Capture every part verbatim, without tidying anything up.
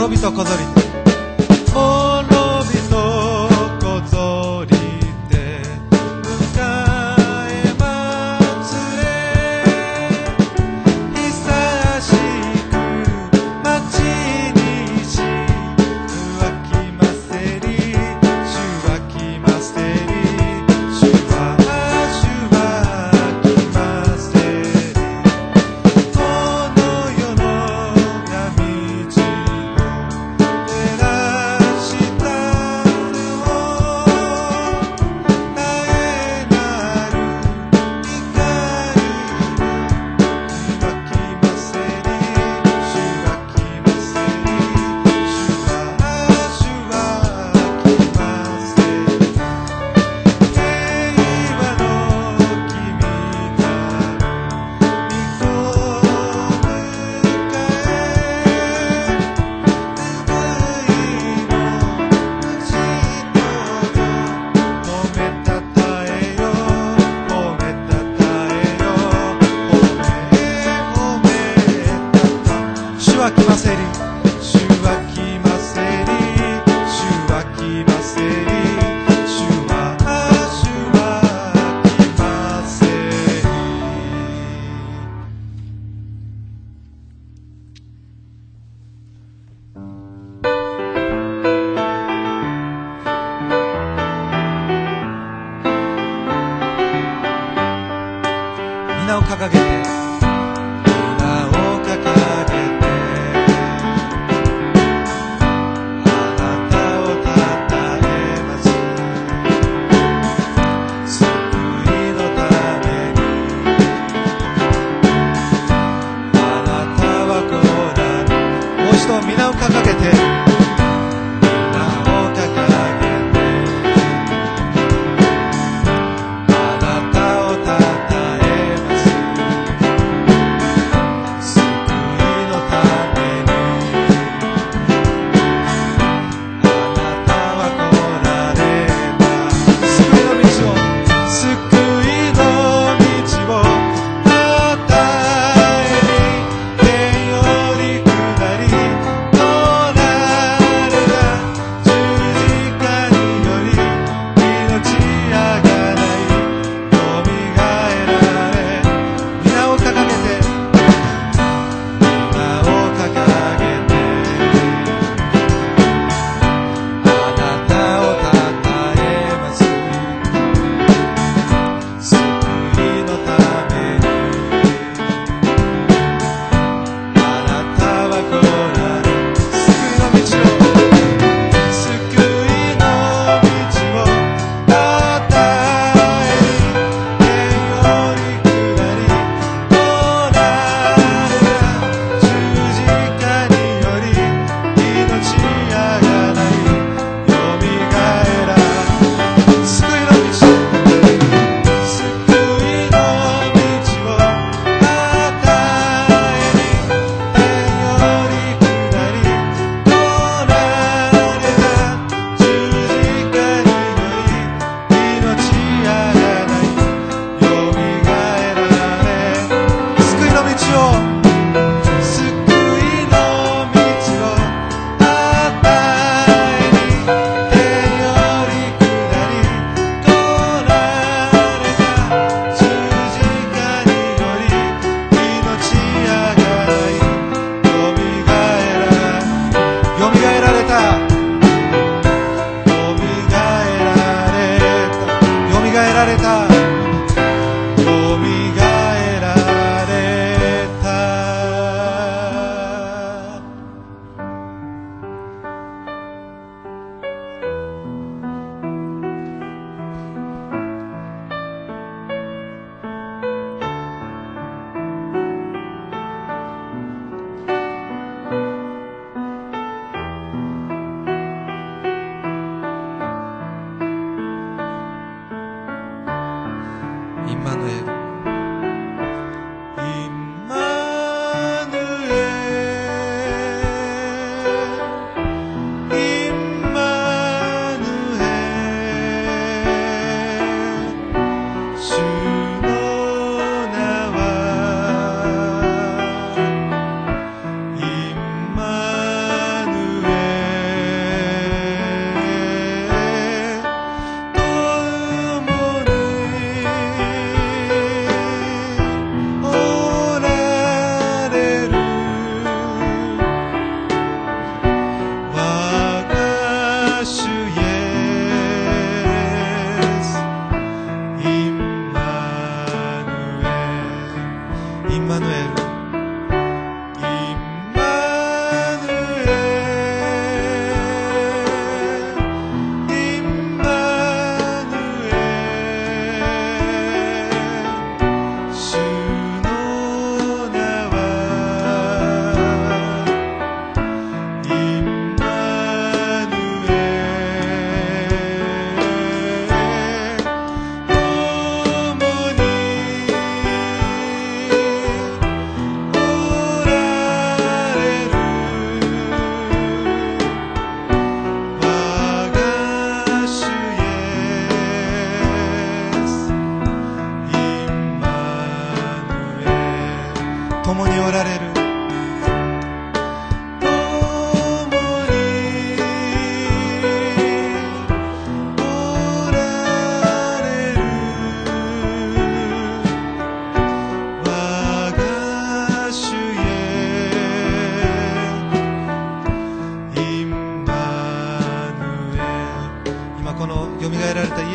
滅びとこぞりて滅びとこぞりて迎え祭れ久しく待ちにし主は来ませり主は来ませり主は主は来ませりこの世の闇地を照らしたよ絶えなる光主は来ませり主は来ませり主は主は来ませり平和の君なる御子を迎え救いの足とよ褒めたたえよ褒めたたえよ褒め褒めたた主は来ませり主は来ませり主は来ませり主は主は来ませり皆を掲げて皆を掲げてあなたをたたえます救いのためにあなたはこうなるもう一度皆を掲げて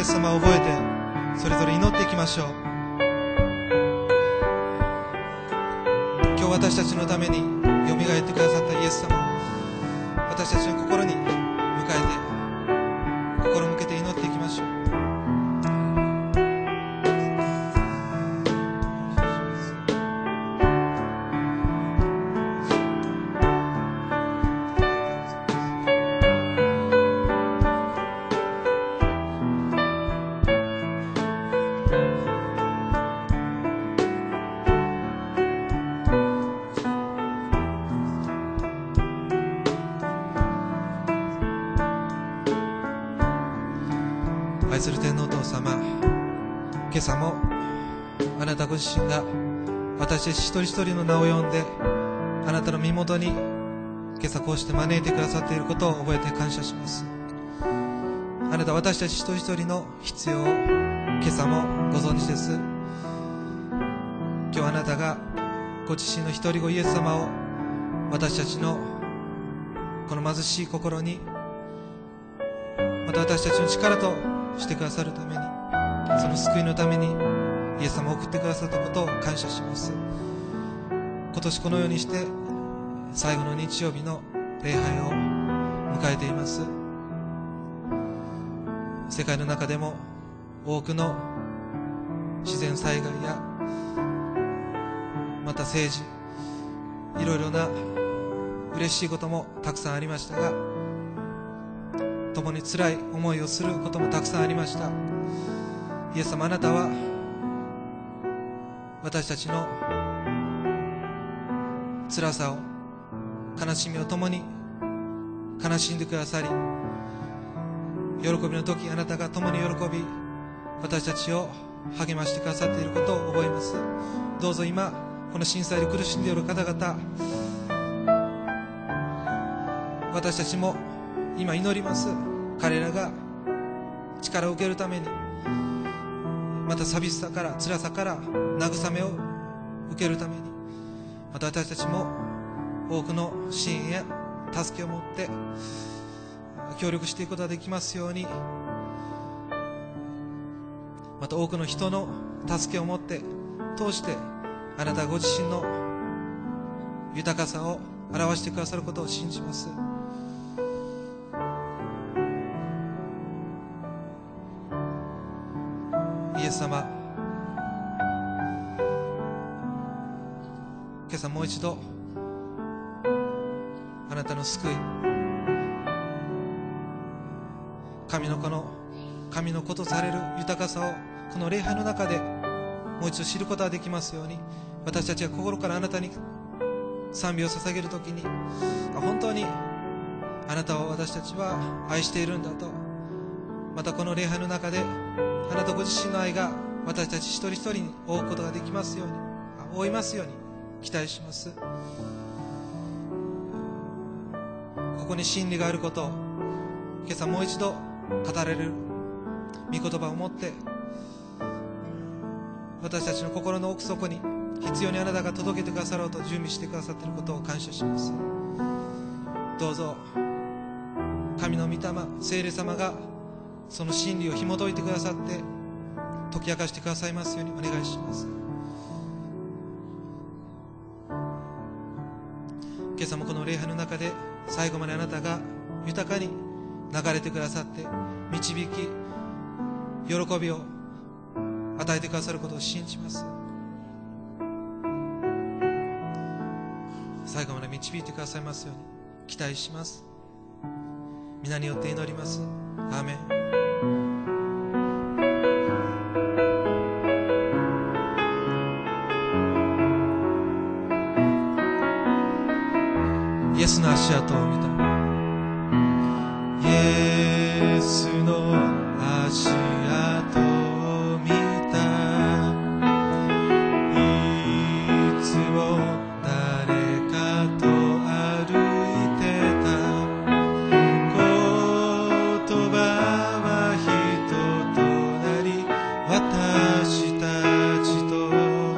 ス様を覚えてそれぞれ祈っていきましょう。今日私たちのためによみがえってくださったイエス様、私たちの心に迎えて心向けて祈っていきましょう。愛する天皇お父様、今朝もあなたご自身が私たち一人一人の名を呼んであなたの身元に今朝こうして招いてくださっていることを覚えて感謝します。あなたは私たち一人一人の必要を今朝もご存知です。今日あなたがご自身の一人子イエス様を私たちのこの貧しい心に、また私たちの力としてくださるために、その救いのためにイエス様を送ってくださったことを感謝します。今年このようにして最後の日曜日の礼拝を迎えています。世界の中でも多くの自然災害やまた政治、いろいろな嬉しいこともたくさんありましたが、共に辛い思いをすることもたくさんありました。イエス様、あなたは私たちの辛さを、悲しみを共に悲しんでくださり、喜びの時あなたが共に喜び私たちを励ましてくださっていることを覚えます。どうぞ今この震災で苦しんでいる方々、私たちも今祈ります。彼らが力を受けるために、また寂しさから辛さから慰めを受けるために、また私たちも多くの支援や助けを持って協力していくことができますように、また多くの人の助けを持って通してあなたご自身の豊かさを表してくださることを信じます。イエス様、今朝もう一度あなたの救い、神の子の神の子とされる豊かさをこの礼拝の中でもう一度知ることができますように、私たちが心からあなたに賛美を捧げるときに、本当にあなたを私たちは愛しているんだと、またこの礼拝の中であなたご自身の愛が私たち一人一人に覆うことができますように、覆いますように期待します。ここに真理があることを今朝もう一度語られる御言葉を持って、私たちの心の奥底に必要にあなたが届けてくださろうと準備してくださっていることを感謝します。どうぞ神の御霊、聖霊様がその真理を紐解いてくださって解き明かしてくださいますようにお願いします。今朝もこの礼拝の中で最後まであなたが豊かに流れてくださって導き喜びを与えてくださることを信じます。最後まで導いてくださいますように期待します。皆によって祈ります。アーメン。イエスの足跡を見た。イエスの足跡を見た。いつも誰かと歩いてた。言葉は人となり私たちと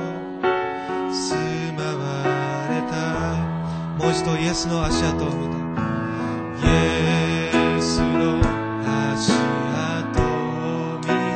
住まわれた。もう一度イエスの足跡を見た。イエスの足跡を見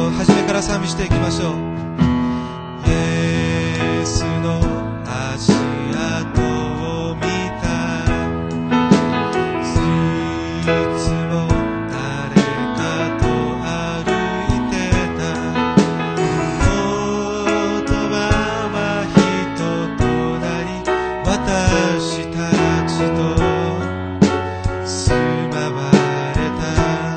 を初めから賛美していきましょう。イエスの足跡を見た、いつも誰かと歩いてた。言葉は人となり、私たちと住まわれた。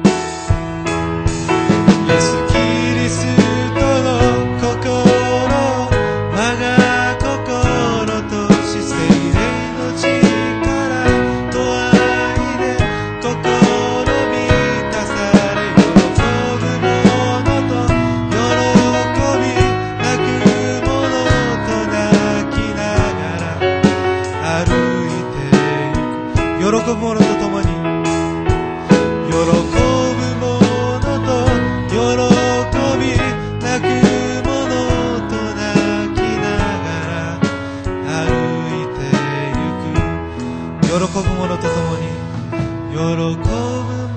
イエス・キリストの心、我が心とし聖霊の力と愛で心満たされ、喜ぶ者と喜び、泣く者と泣きながら歩いてゆく。喜ぶ者と共に、喜ぶ者と喜び、泣く者と泣きながら歩いてゆく。喜ぶ者と共に、喜ぶ